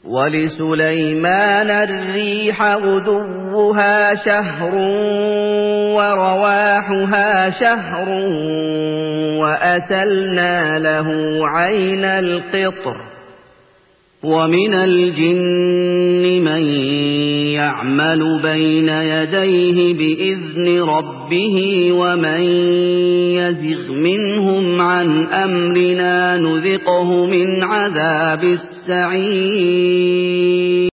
وَلِسُلَيْمَانَ الرِّيحَ غُدُوُّهَا شَهْرٌ وَرَوَاحُهَا شَهْرٌ وَأَسَلْنَا لَهُ عَيْنَ الْقِطْرِ ۖ وَمِنَ الْجِنِّ مَن يَعْمَلُ بَيْنَ يَدَيْهِ بِإِذْنِ رَبِّهِ وَمَن يَزِغْ مِنْهُمْ عَنْ أَمْرِنَا نُذِقْهُ مِنْ عَذَابِ السَّعِيرِ.